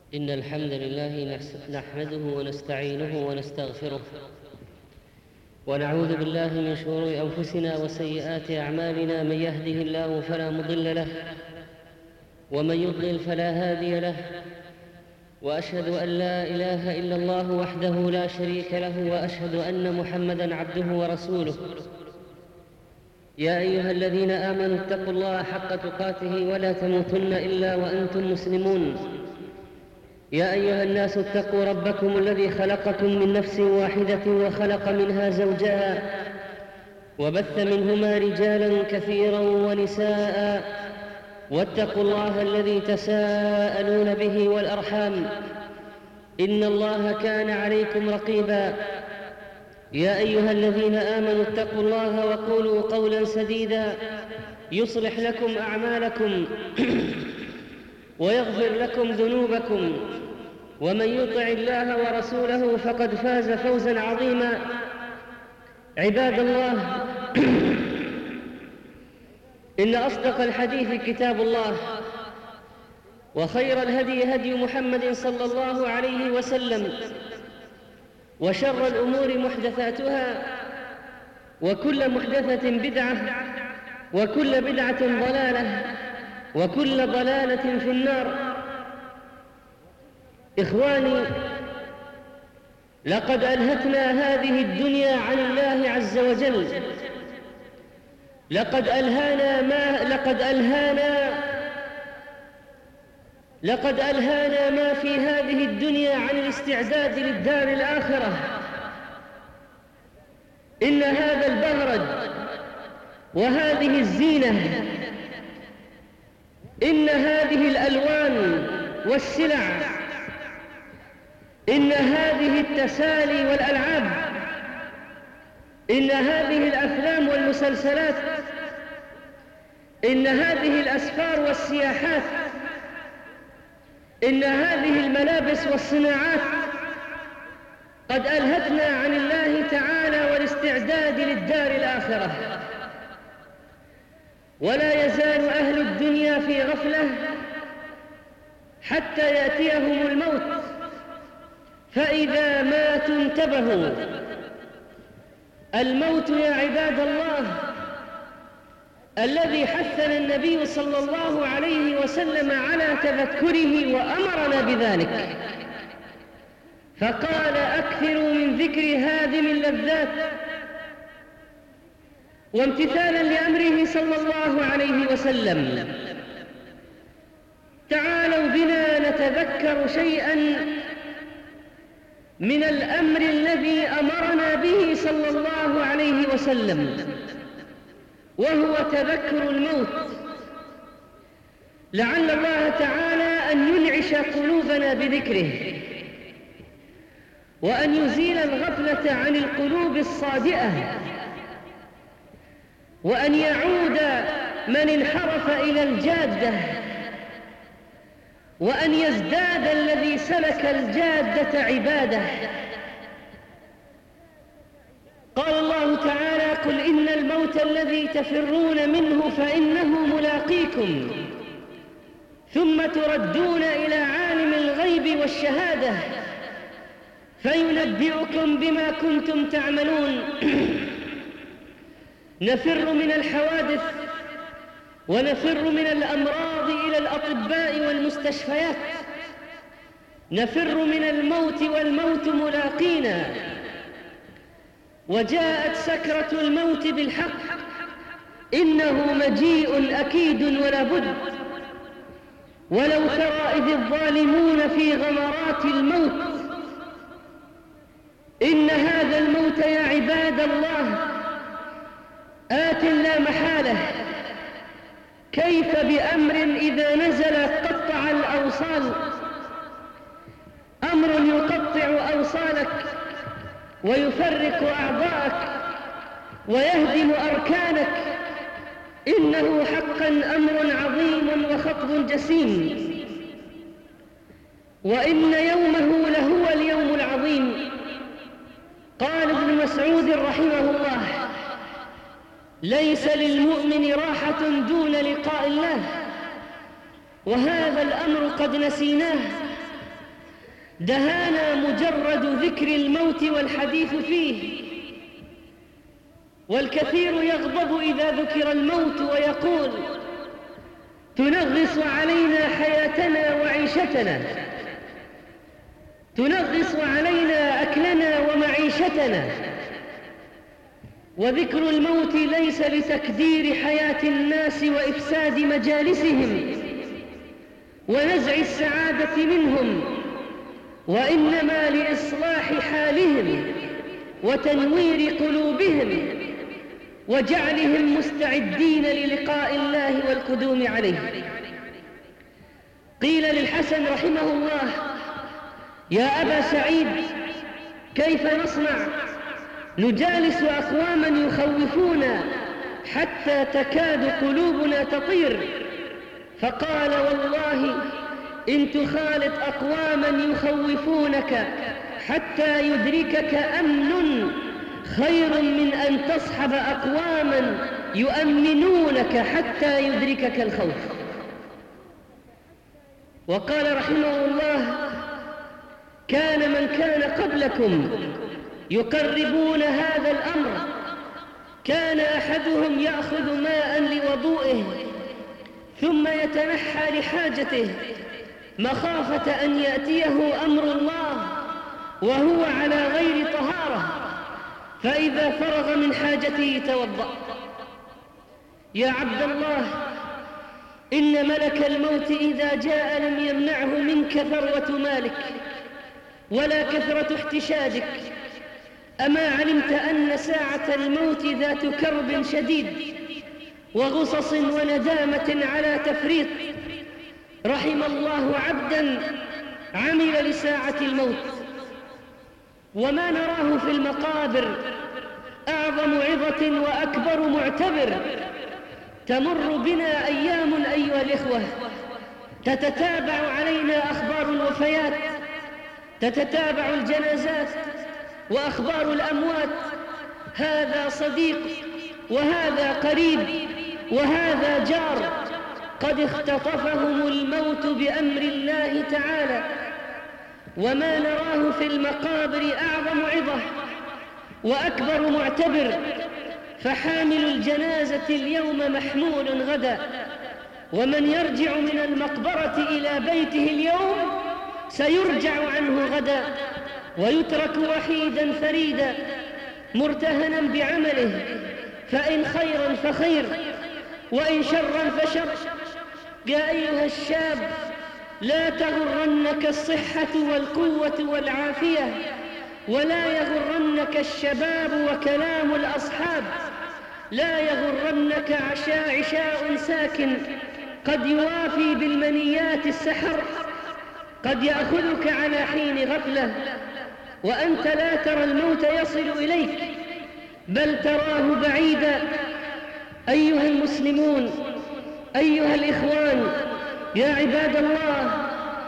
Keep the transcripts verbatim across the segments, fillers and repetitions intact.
إن الحمد لله نحمده ونستعينه ونستغفره ونعوذ بالله من شرور أنفسنا وسيئات أعمالنا. من يهده الله فلا مضل له ومن يضلل فلا هادي له، وأشهد أن لا إله إلا الله وحده لا شريك له، وأشهد أن محمدًا عبده ورسوله. يا أيها الذين آمنوا اتقوا الله حق تقاته ولا تموتن إلا وأنتم مسلمون. يا أيها الناس اتقوا ربكم الذي خلقكم من نفس واحدة وخلق منها زوجها وبث منهما رجالا كثيرا ونساء، واتقوا الله الذي تساءلون به والأرحام، إن الله كان عليكم رقيبا. يا أيها الذين آمنوا اتقوا الله وقولوا قولا سديدا يصلح لكم أعمالكم ويغفر لكم ذنوبكم، ومن يطع الله ورسوله فقد فاز فوزا عظيما. عباد الله، إن أصدق الحديث كتاب الله، وخير الهدي هدي محمد صلى الله عليه وسلم، وشر الأمور محدثاتها، وكل محدثة بدعة، وكل بدعة ضلالة، وكل ضلالة في النار. إخواني، لقد ألهتنا هذه الدنيا عن الله عز وجل. لقد ألهانا ما لقد ألهانا لقد ألهانا ما في هذه الدنيا عن الاستعداد للدار الآخرة. إن هذا البهرج وهذه الزينة، إن هذه الألوان والسلع، إن هذه التسالي والألعاب، إن هذه الأفلام والمسلسلات، إن هذه الأسفار والسياحات، إن هذه الملابس والصناعات قد ألهتنا عن الله تعالى والاستعداد للدار الآخرة. ولا يزال أهل الدنيا في غفلة حتى يأتيهم الموت، فإذا ماتوا انتبهوا. الموت يا عباد الله الذي حثنا النبي صلى الله عليه وسلم على تذكره وأمرنا بذلك، فقال: أكثروا من ذكر هادم اللذات. وامتثالا لأمره صلى الله عليه وسلم، تعالوا بنا نتذكر شيئا من الأمر الذي أمرنا به صلى الله عليه وسلم، وهو تذكر الموت، لعل الله تعالى أن ينعش قلوبنا بذكره، وأن يزيل الغفلة عن القلوب الصادئة، وأن يعود من انحرف إلى الجادة، وأن يزداد الذي سلك الجادة عبادة. قال الله تعالى: قل إن الموت الذي تفرون منه فإنه ملاقيكم، ثم تردون إلى عالم الغيب والشهادة فينبئكم بما كنتم تعملون. نفر من الحوادث ونفر من الأمراض إلى الأطباء والمستشفيات، نفر من الموت والموت ملاقينا. وجاءت سكرة الموت بالحق، إنه مجيء أكيد ولا بد. ولو ترى إذ الظالمون في غمرات الموت، إن هذا الموت يا عباد الله آت لا محالة. كيف بأمر إذا نزل قطع الأوصال؟ أمر يقطع أوصالك ويفرق أعضاءك ويهدم أركانك. إنه حقا أمر عظيم وخطب جسيم، وإن يومه لهو اليوم العظيم. قال ابن مسعود رحمه الله: ليس للمؤمن راحة دون لقاء الله. وهذا الأمر قد نسيناه، دهانا مجرد ذكر الموت والحديث فيه، والكثير يغضب إذا ذكر الموت ويقول: تنغص علينا حياتنا وعيشتنا، تنغص علينا أكلنا ومعيشتنا. وذكر الموت ليس لتكدير حياة الناس وإفساد مجالسهم ونزع السعادة منهم، وإنما لإصلاح حالهم وتنوير قلوبهم وجعلهم مستعدين للقاء الله والقدوم عليه. قيل للحسن رحمه الله: يا أبا سعيد، كيف نصنع؟ نجالس أقواما يخوفونا حتى تكاد قلوبنا تطير. فقال: والله إن تخالط أقواما يخوفونك حتى يدركك أمن خير من أن تصحب أقواما يؤمنونك حتى يدركك الخوف. وقال رحمه الله: كان من كان قبلكم يقربون هذا الأمر. كان أحدهم يأخذ ماء لوضوئه ثم يتنحى لحاجته مخافة أن يأتيه أمر الله وهو على غير طهارة، فإذا فرغ من حاجته توضأ. يا عبد الله، إن ملك الموت إذا جاء لم يمنعه منك ثروة مالك ولا كثرة احتشادك. أما علمت أن ساعة الموت ذات كرب شديد وغصص وندامة على تفريط؟ رحم الله عبدا عمل لساعة الموت. وما نراه في المقابر أعظم عظة وأكبر معتبر. تمر بنا أيام أيها الإخوة تتتابع علينا أخبار الوفيات، تتتابع الجنازات وأخبار الأموات. هذا صديق وهذا قريب وهذا جار قد اختطفهم الموت بأمر الله تعالى. وما نراه في المقابر أعظم عظة وأكبر معتبر. فحامل الجنازة اليوم محمول غدا، ومن يرجع من المقبرة إلى بيته اليوم سيرجع عنه غدا ويترك وحيدا فريدا مرتهنا بعمله، فإن خيرا فخير وإن شرا فشر. يا أيها الشاب، لا تغرنك الصحة والقوة والعافية، ولا يغرنك الشباب وكلام الأصحاب. لا يغرنك عشاء عشاء ساكن قد يوافي بالمنيات السحر، قد يأخذك على حين غفلة وأنت لا ترى الموت يصل إليك بل تراه بعيدا. أيها المسلمون، أيها الإخوان، يا عباد الله،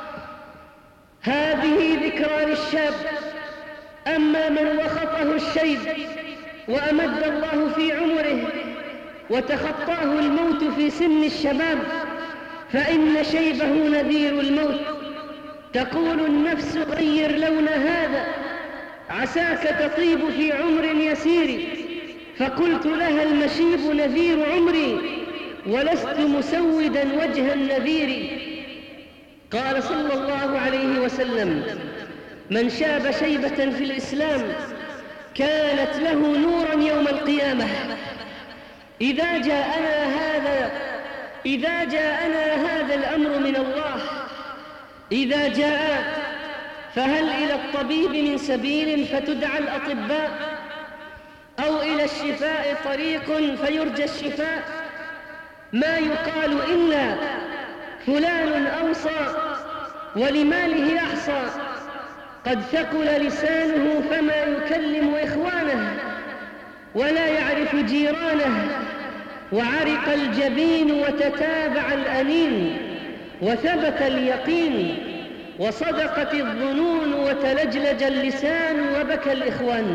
هذه ذكرى للشاب. أما من وخطه الشيب وأمد الله في عمره وتخطاه الموت في سن الشباب فإن شيبه نذير الموت. تقول النفس: غير لون هذا عساك تطيب في عمر يسير. فقلت لها: المشيب نذير عمري ولست مسودا وجه النذير. قال صلى الله عليه وسلم: من شاب شيبة في الإسلام كانت له نورا يوم القيامة. إذا جاءنا هذا إذا جاءنا هذا الأمر من الله، إذا جاء، فهل إلى الطبيب من سبيل فتدعى الأطباء، أو إلى الشفاء طريق فيرجى الشفاء؟ ما يقال إلا فلان أوصى ولماله أحصى. قد ثقل لسانه فما يكلم إخوانه ولا يعرف جيرانه، وعرق الجبين وتتابع الأنين، وثبت اليقين وصدقت الظنون وتلجلج اللسان وبكى الإخوان.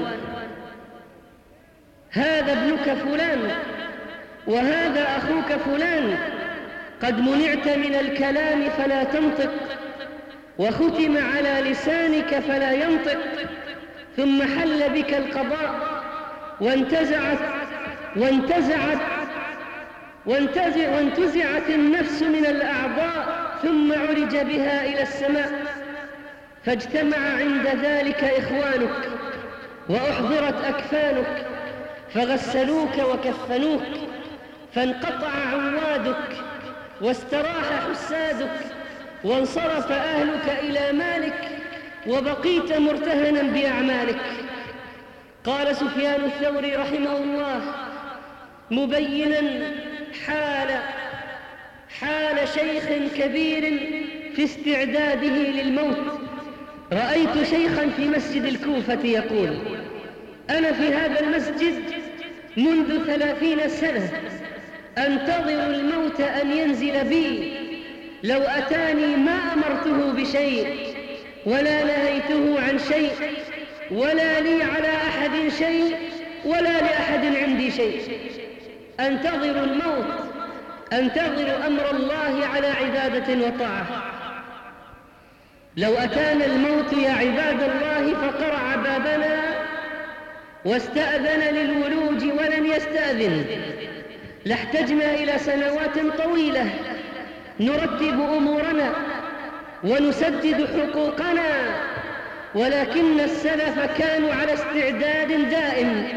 هذا ابنك فلان وهذا أخوك فلان، قد منعت من الكلام فلا تنطق، وختم على لسانك فلا ينطق، ثم حل بك القضاء وانتزعت وانتزعت وانتزع وانتزعت النفس من الأعضاء، ثم عرج بها إلى السماء، فاجتمع عند ذلك إخوانك وأحضرت أكفانك فغسلوك وكفنوك، فانقطع عوادك واستراح حسادك، وانصرف أهلك إلى مالك، وبقيت مرتهنا بأعمالك. قال سفيان الثوري رحمه الله مبينا حال حال شيخ كبير في استعداده للموت: رأيت شيخا في مسجد الكوفة يقول: أنا في هذا المسجد منذ ثلاثين سنة أنتظر الموت أن ينزل بي، لو أتاني ما أمرته بشيء ولا نهيته عن شيء، ولا لي على أحد شيء ولا لأحد عندي شيء. أنتظر الموت، أنتظر أمر الله على عبادة وطاعة. لو أتانا الموت يا عباد الله فقرع بابنا واستأذن للولوج ولم يستأذن، لاحتجنا إلى سنوات طويلة نرتب أمورنا ونسدد حقوقنا، ولكن السلف كانوا على استعداد دائم.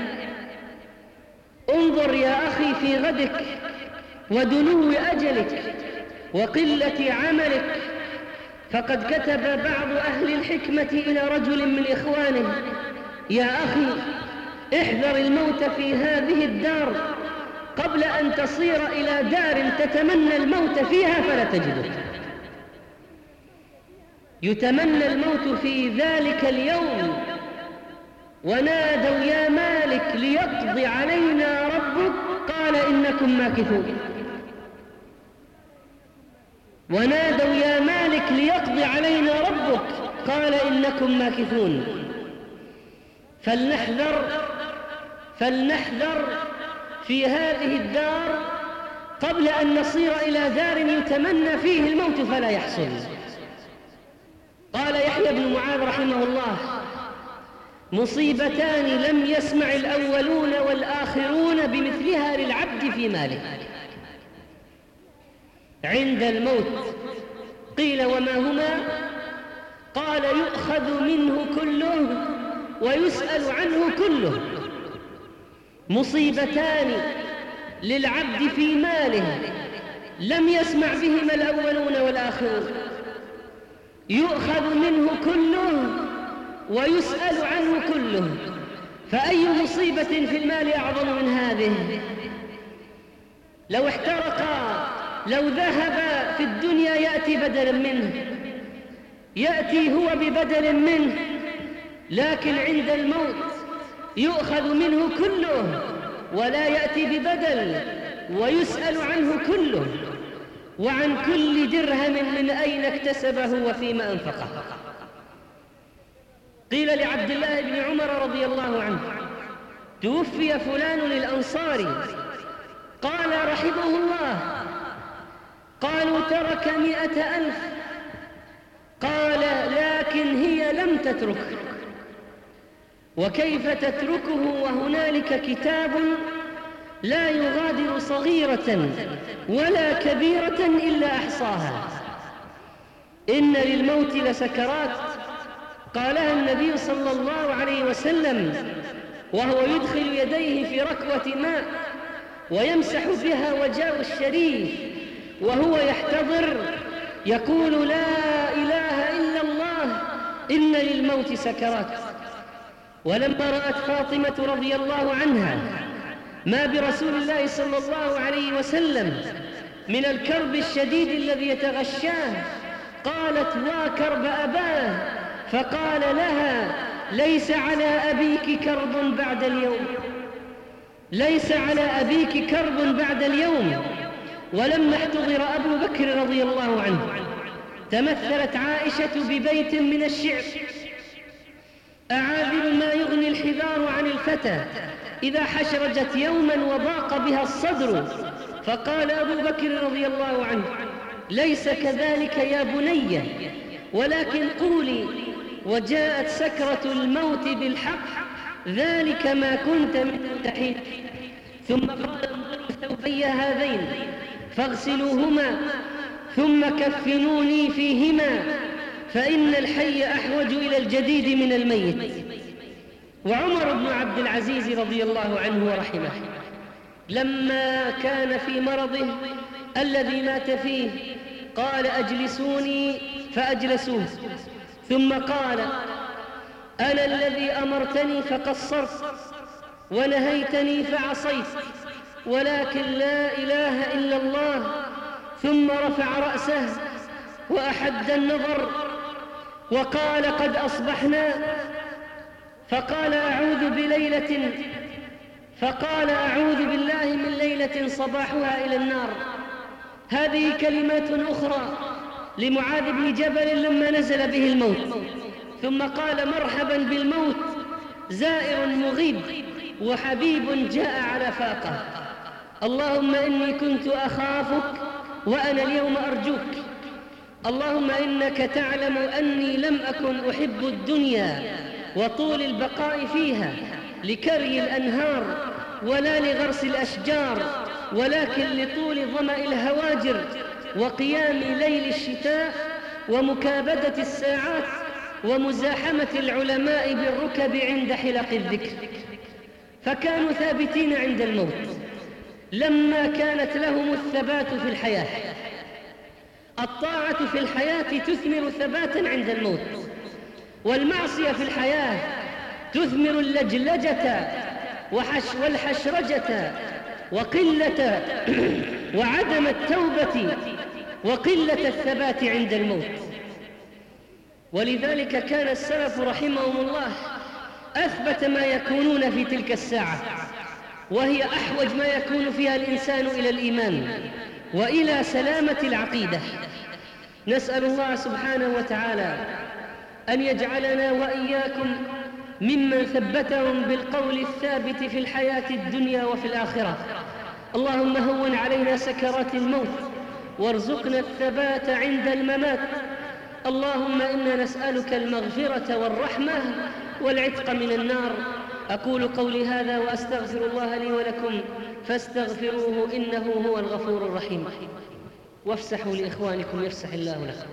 انظر يا أخي في غدك ودنو أجلك وقلة عملك، فقد كتب بعض أهل الحكمة إلى رجل من إخوانه: يا أخي احذر الموت في هذه الدار قبل أن تصير إلى دار تتمنى الموت فيها فلا تجده. يتمنى الموت في ذلك اليوم: ونادوا يا مالك ليقضي علينا ربك قال إنكم ماكثون. ونادوا يا مالك ليقضي علينا ربك قال إنكم ماكثون. فلنحذر فلنحذر في هذه الدار قبل أن نصير إلى دار يتمنى فيه الموت فلا يحصل. قال يحيى بن معاذ رحمه الله: مصيبتان لم يسمع الأولون والآخرون بمثلها للعبد في ماله عند الموت. قيل وما هما؟ قال يؤخذ منه كله ويسأل عنه كله. مصيبتان للعبد في ماله لم يسمع بهما الأولون والآخرون: يؤخذ منه كله ويسأل عنه كله. فأي مصيبة في المال أعظم من هذه؟ لو احترق، لو ذهب في الدنيا يأتي بدلا منه، يأتي هو ببدل منه، لكن عند الموت يؤخذ منه كله ولا يأتي ببدل، ويسأل عنه كله، وعن كل درهم من أين اكتسبه وفيما أنفقه. قيل لعبد الله بن عمر رضي الله عنه: توفي فلان الأنصاري، قال رحمه الله. قالوا ترك مئة ألف، قال لكن هي لم تترك. وكيف تتركه وهنالك كتاب لا يغادر صغيرة ولا كبيرة إلا أحصاها. إن للموت لسكرات، قالها النبي صلى الله عليه وسلم وهو يدخل يديه في ركوة ماء ويمسح بها وجهه الشريف وهو يحتضر يقول: لا إله إلا الله، إن للموت سكرات. ولما رأت فاطمة رضي الله عنها ما برسول الله صلى الله عليه وسلم من الكرب الشديد الذي يتغشاه، قالت: وكرب أباه. فقال لها: ليس على أبيك كرب بعد اليوم، ليس على أبيك كرب بعد اليوم. ولما احتضر أبو بكر رضي الله عنه تمثلت عائشة ببيت من الشعر: أعاذل ما يغني الحذار عن الفتى إذا حشرجت يوما وضاق بها الصدر. فقال أبو بكر رضي الله عنه: ليس كذلك يا بني، ولكن قولي وجاءت سكرة الموت بالحق ذلك ما كنت من تحيد. ثم قال انظروا ثوبي هذين فاغسلوهما ثم كفنوني فيهما فإن الحي أحوج إلى الجديد من الميت. وعمر بن عبد العزيز رضي الله عنه ورحمه لما كان في مرضه الذي مات فيه قال أجلسوني فأجلسوه، ثم قال أنا الذي أمرتني فقصرت ونهيتني فعصيت، ولكن لا إله إلا الله. ثم رفع رأسه وأحد النظر وقال قد أصبحنا، فقال أعوذ بليلة فقال أعوذ بالله من ليلة صباحها إلى النار. هذه كلمات أخرى لمعاذ بن جبل لما نزل به الموت، ثم قال مرحبا بالموت زائر مغيب وحبيب جاء على فاقه. اللهم إني كنت أخافك وأنا اليوم أرجوك. اللهم إنك تعلم أني لم أكن أحب الدنيا وطول البقاء فيها لكري الأنهار ولا لغرس الأشجار، ولكن لطول ظمأ الهواجر وقيام ليل الشتاء ومكابدة الساعات ومزاحمة العلماء بالركب عند حلق الذكر. فكانوا ثابتين عند الموت لما كانت لهم الثبات في الحياة. الطاعة في الحياة تثمر ثباتا عند الموت، والمعصية في الحياة تثمر اللجلجة والحشرجة وقلة وعدم التوبة وقلة الثبات عند الموت. ولذلك كان السلف رحمهم الله أثبت ما يكونون في تلك الساعة، وهي أحوج ما يكون فيها الإنسان إلى الإيمان وإلى سلامة العقيدة. نسأل الله سبحانه وتعالى أن يجعلنا وإياكم ممن ثبتهم بالقول الثابت في الحياة الدنيا وفي الآخرة. اللهم هون علينا سكرات الموت وارزقنا الثبات عند الممات. اللهم إنا نسألك المغفرة والرحمة والعتق من النار. أقول قولي هذا وأستغفر الله لي ولكم فاستغفروه إنه هو الغفور الرحيم. وافسحوا لإخوانكم يفسح الله لكم.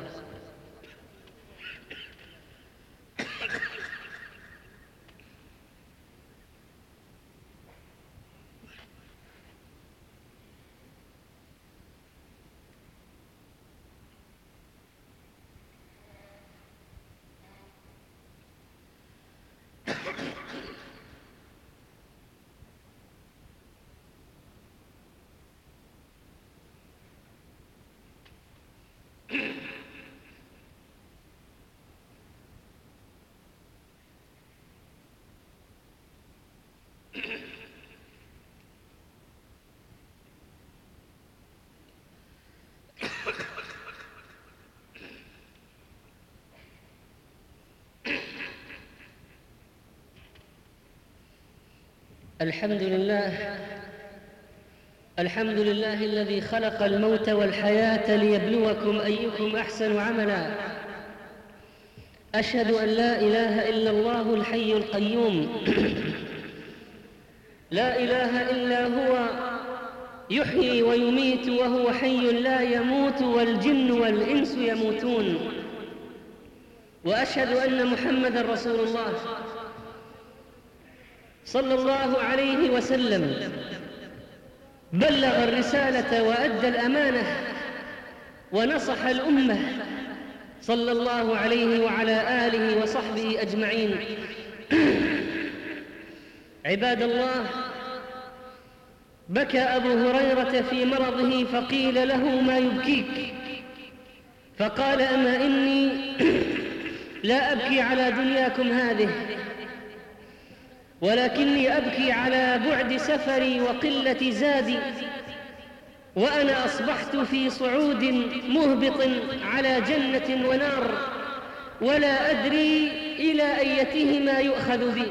الحمد لله الحمد لله الذي خلق الموت والحياة ليبلوكم أيكم أحسن عملا. أشهد أن لا إله إلا الله الحي القيوم لا إله إلا هو يحيي ويميت وهو حي لا يموت والجن والإنس يموتون. وأشهد أن محمدًا رسول الله صلى الله عليه وسلم بلغ الرسالة وأدى الأمانة ونصح الأمة صلى الله عليه وعلى آله وصحبه أجمعين. عباد الله، بكى أبو هريرة في مرضه فقيل له ما يبكيك؟ فقال أما إني لا أبكي على دنياكم هذه، ولكني أبكي على بعد سفري وقلة زادي، وأنا أصبحت في صعود مهبط على جنة ونار ولا أدري إلى أيتهما يؤخذ بي.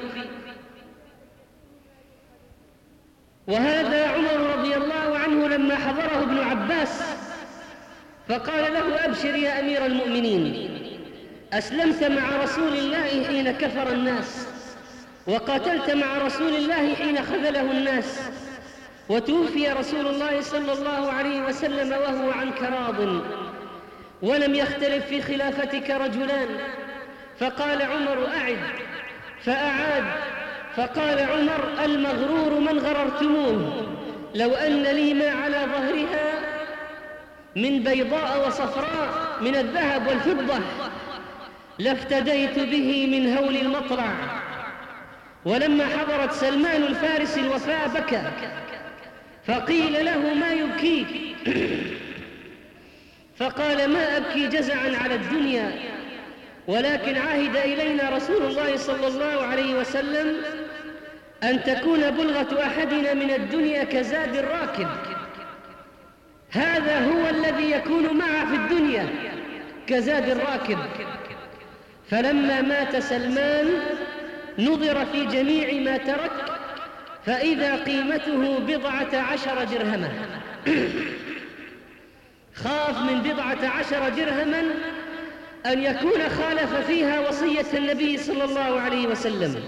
وهذا عمر رضي الله عنه لما حضره ابن عباس فقال له أبشر يا أمير المؤمنين، أسلمت مع رسول الله حين كفر الناس، وقاتلت مع رسول الله حين خذله الناس، وتوفي رسول الله صلى الله عليه وسلم وهو عنك راض، ولم يختلف في خلافتك رجلان. فقال عمر: أعد، فأعاد. فقال عمر: المغرور من غررتموه، لو أن لي ما على ظهرها من بيضاء وصفراء من الذهب والفضة لافتديت به من هول المطلع. ولما حضرت سلمان الفارس الوفاة بكى، فقيل له: ما يبكيك؟ فقال: ما أبكي جزعا على الدنيا، ولكن عهد إلينا رسول الله صلى الله عليه وسلم أن تكون بلغة أحدنا من الدنيا كزاد الراكب، هذا هو الذي يكون معه في الدنيا كزاد الراكب. فلما مات سلمان نظر في جميع ما ترك، فإذا قيمته بضعة عشر درهما. خاف من بضعة عشر درهما أن يكون خالف فيها وصية النبي صلى الله عليه وسلم.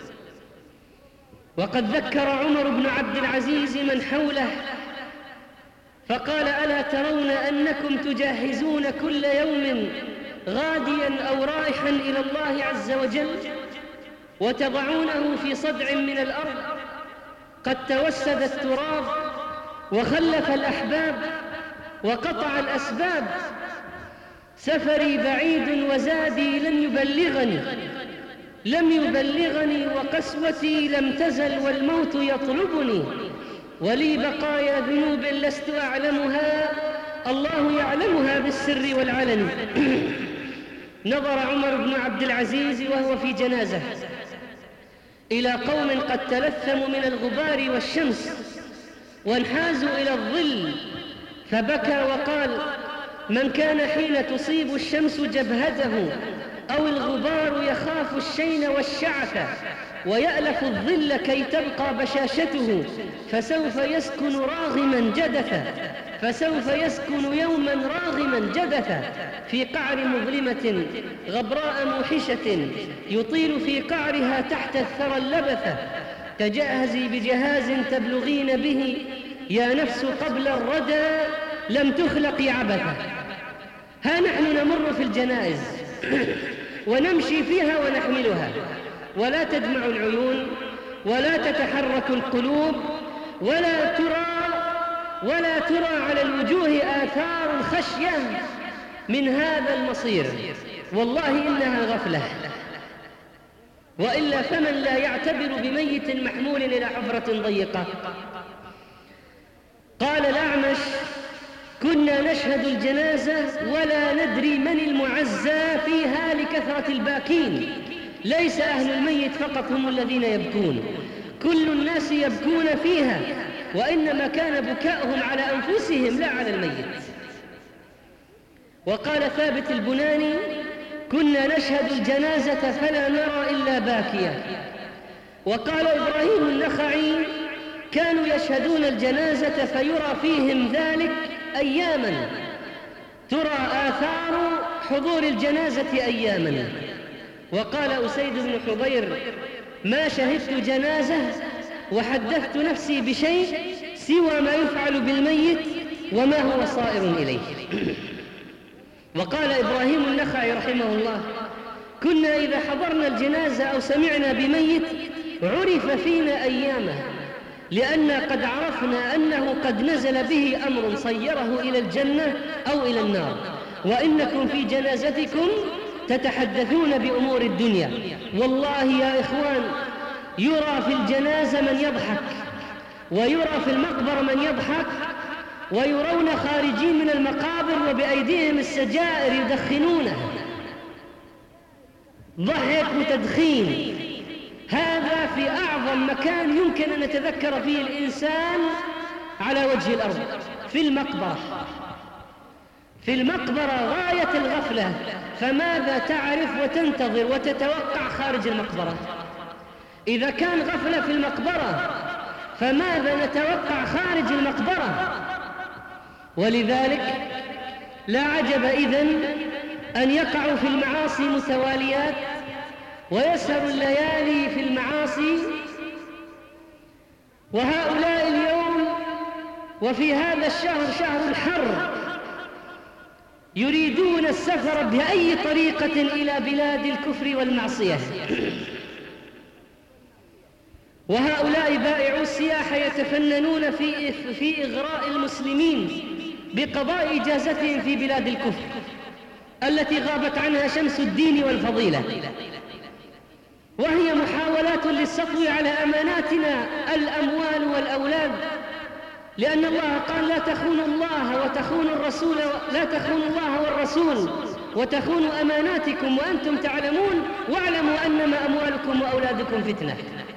وقد ذكر عمر بن عبد العزيز من حوله فقال: ألا ترون أنكم تجهزون كل يوم غاديا أو رايحا إلى الله عز وجل، وتضعونه في صدع من الأرض قد توسد التراب وخلف الأحباب وقطع الأسباب، سفري بعيد وزادي لم يبلغني لم يبلغني وقسوتي لم تزل والموت يطلبني، ولي بقايا ذنوب لست أعلمها، الله يعلمها بالسر والعلن. نظر عمر بن عبد العزيز وهو في جنازة إلى قوم قد تلثموا من الغبار والشمس وانحازوا إلى الظل، فبكى وقال: من كان حين تصيب الشمس جبهته أو الغبار يخاف الشين والشعث ويألف الظل كي تبقى بشاشته، فسوف يسكن راغما جدثا فسوف يسكن يوما راغما جدثا في قعر مظلمة غبراء موحشة يطيل في قعرها تحت الثرى اللبثة، تجهزي بجهاز تبلغين به يا نفس قبل الردى لم تخلق عبثا. ها نحن نمر في الجنائز ونمشي فيها ونحملها، ولا تدمع العيون ولا تتحرك القلوب ولا ترى ولا ترى على الوجوه آثار الخشية من هذا المصير، والله إنها غفلة، وإلا فمن لا يعتبر بميت محمول إلى حفرة ضيقة. قال الأعمش: كنا نشهد الجنازة ولا ندري من المعزى فيها لكثرة الباكين، ليس أهل الميت فقط هم الذين يبكون، كل الناس يبكون فيها، وإنما كان بكاؤهم على أنفسهم لا على الميت. وقال ثابت البناني: كنا نشهد الجنازة فلا نرى إلا باكيا. وقال إبراهيم النخعي: كانوا يشهدون الجنازة فيرى فيهم ذلك أياما، ترى آثار حضور الجنازة أياما. وقال أسيد بن حضير: ما شهدت جنازة وحدثت نفسي بشيء سوى ما يفعل بالميت وما هو صائر إليه. وقال إبراهيم النخعي رحمه الله: كنا إذا حضرنا الجنازة أو سمعنا بميت عرف فينا أيامه، لأن قد عرفنا أنه قد نزل به أمر صيره إلى الجنة أو إلى النار، وإنكم في جنازتكم تتحدثون بأمور الدنيا. والله يا إخوان، يرى في الجنازة من يضحك، ويرى في المقبرة من يضحك، ويرون خارجين من المقابر وبأيديهم السجائر يدخنونه، ضحك وتدخين. هذا في أعظم مكان يمكن أن نتذكر فيه الإنسان على وجه الأرض، في المقبرة. في المقبرة غاية الغفلة، فماذا تعرف وتنتظر وتتوقع خارج المقبرة؟ إذا كان غفلة في المقبرة فماذا نتوقع خارج المقبرة؟ ولذلك لا عجب إذن أن يقعوا في المعاصي متواليات ويسهر الليالي في المعاصي، وهؤلاء اليوم وفي هذا الشهر شهر الحر يريدون السفر بأي طريقة إلى بلاد الكفر والمعصية. وهؤلاء بائعو السياحة يتفننون في في إغراء المسلمين بقضاء إجازتهم في بلاد الكفر التي غابت عنها شمس الدين والفضيلة، وهي محاولات للسطو على أماناتنا الأموال والأولاد، لأن الله قال: لا تخونوا الله وتخونوا الرسول، لا تخونوا الله والرسول وتخونوا أماناتكم وأنتم تعلمون واعلموا أنما أموالكم وأولادكم فتنة.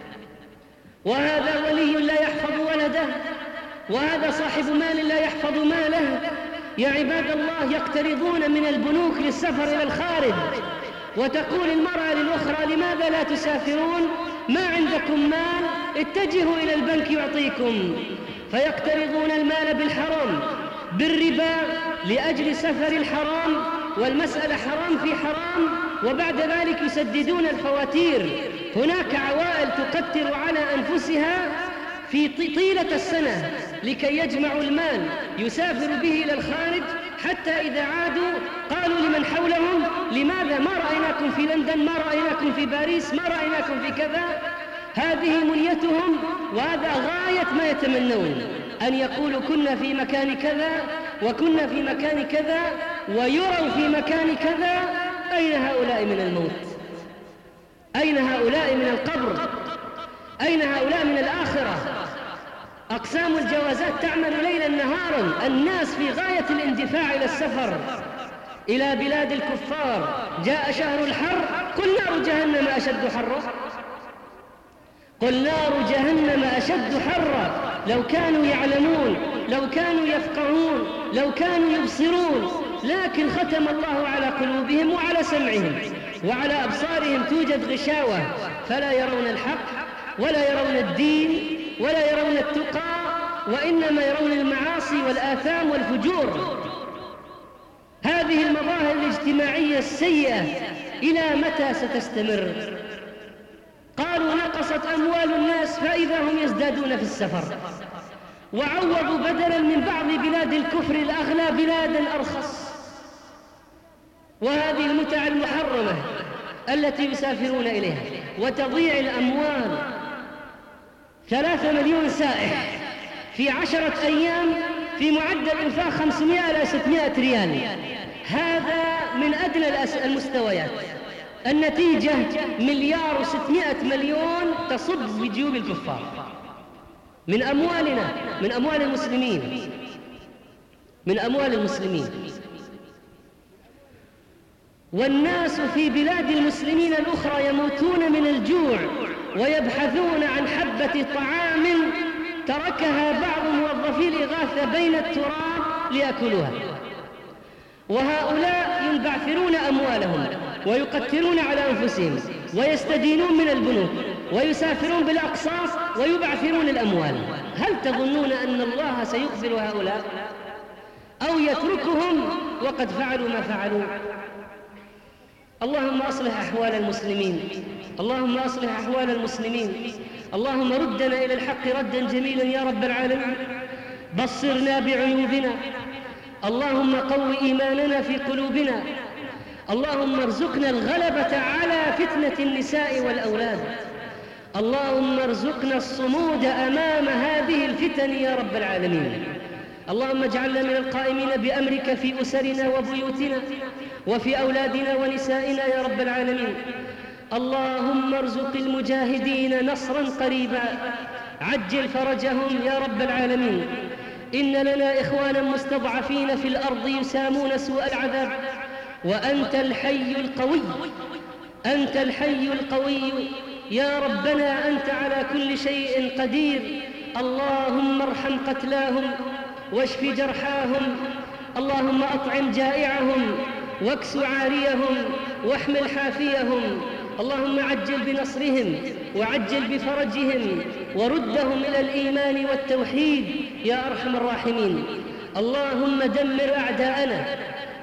وهذا ولي لا يحفظ ولده، وهذا صاحب مال لا يحفظ ماله. يا عباد الله، يقترضون من البنوك للسفر إلى الخارج، وتقول المرأة للأخرى: لماذا لا تسافرون؟ ما عندكم مال، اتجهوا إلى البنك يعطيكم. فيقترضون المال بالحرام بالربا لأجل سفر الحرام، والمسألة حرام في حرام، وبعد ذلك يسددون الفواتير. هناك عوائل تقتر على أنفسها في طيلة السنة لكي يجمعوا المال يسافر به إلى الخارج، حتى إذا عادوا قالوا لمن حولهم: لماذا ما رأيناكم في لندن، ما رأيناكم في باريس، ما رأيناكم في كذا. هذه منيتهم، وهذا غاية ما يتمنون، أن يقولوا كنا في مكان كذا وكنا في مكان كذا، ويروا في مكان كذا. أين هؤلاء من الموت؟ أين هؤلاء من القبر؟ أين هؤلاء من الآخرة؟ أقسام الجوازات تعمل ليلا نهارا، الناس في غاية الاندفاع إلى السفر إلى بلاد الكفار. جاء شهر الحر، قل نار جهنم أشد حرا، قل نار جهنم أشد حرا. لو كانوا يعلمون، لو كانوا يفقهون، لو كانوا يبصرون، لكن ختم الله على قلوبهم وعلى سمعهم وعلى أبصارهم توجد غشاوة، فلا يرون الحق ولا يرون الدين ولا يرون التقى، وإنما يرون المعاصي والآثام والفجور. هذه المظاهر الاجتماعية السيئة إلى متى ستستمر؟ قالوا: نقصت أموال الناس، فإذا هم يزدادون في السفر، وعوضوا بدلا من بعض بلاد الكفر الأغلى بلادا أرخص. وهذه المتع المحرمة التي يسافرون إليها وتضيع الأموال. ثلاثة مليون سائح في عشرة أيام في معدل إنفاق خمسمائة إلى ستمائة ريال، هذا من أدنى المستويات. النتيجة مليار وستمائة مليون تصب في جيوب الكفار من أموالنا، من أموال المسلمين، من أموال المسلمين. والناس في بلاد المسلمين الأخرى يموتون من الجوع ويبحثون عن حبة طعام تركها بعض موظفي الإغاثة بين التراب ليأكلوها، وهؤلاء ينبعثرون أموالهم ويقتلون على أنفسهم ويستدينون من البنوك ويسافرون بالأقساط ويبعثرون الأموال. هل تظنون أن الله سيخذل هؤلاء أو يتركهم وقد فعلوا ما فعلوا؟ اللهم أصلح أحوال المسلمين، اللهم أصلح أحوال المسلمين، اللهم ردنا إلى الحق ردا جميلا يا رب العالمين. بصرنا بعيوبنا، اللهم قو إيماننا في قلوبنا، اللهم ارزقنا الغلبة على فتنة النساء والأولاد، اللهم ارزقنا الصمود أمام هذه الفتن يا رب العالمين. اللهم اجعلنا من القائمين بأمرك في أسرنا وبيوتنا وفي أولادنا ونسائنا يا رب العالمين. اللهم ارزق المجاهدين نصرا قريبا، عجل فرجهم يا رب العالمين. إن لنا إخوانا مستضعفين في الأرض يسامون سوء العذاب، وأنت الحي القوي، أنت الحي القوي يا ربنا، أنت على كل شيء قدير. اللهم ارحم قتلاهم واشف جرحاهم، اللهم أطعم جائعهم واكس عاريهم واحمل حافيهم، اللهم عجل بنصرهم وعجل بفرجهم وردهم إلى الإيمان والتوحيد يا أرحم الراحمين. اللهم دمر أعداءنا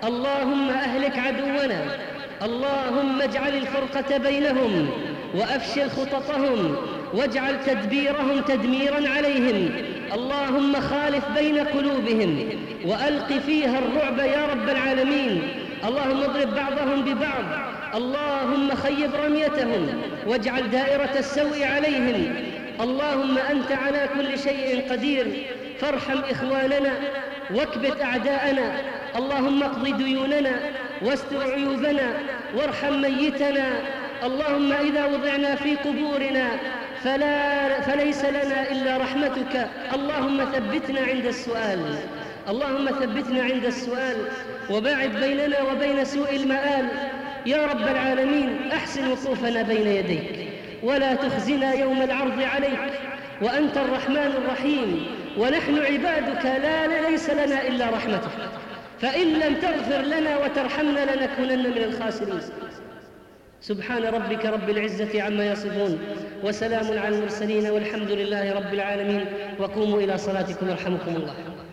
اللهم أهلك عدونا، اللهم اجعل الفرقة بينهم وأفشل خططهم واجعل تدبيرهم تدميرا عليهم. اللهم خالف بين قلوبهم وألق فيها الرعب يا رب العالمين. اللهم اضرب بعضهم ببعض، اللهم خيب رميتهم واجعل دائرة السوء عليهم. اللهم أنت على كل شيء قدير، فارحم إخواننا واكبت أعداءنا. اللهم اقض ديوننا واستر عيوبنا وارحم ميتنا. اللهم إذا وضعنا في قبورنا فلا فليس لنا إلا رحمتك. اللهم ثبتنا عند السؤال، اللهم ثبتنا عند السؤال وباعد بيننا وبين سوء المآل يا رب العالمين. أحسن وقوفنا بين يديك ولا تخزنا يوم العرض عليك، وأنت الرحمن الرحيم ونحن عبادك لا ليس لنا إلا رحمتك، فإن لم تغفر لنا وترحمنا لنكونن من الخاسرين. سبحان ربك رب العزة عما يصفون وسلام على المرسلين والحمد لله رب العالمين. وقوموا إلى صلاتكم يرحمكم الله.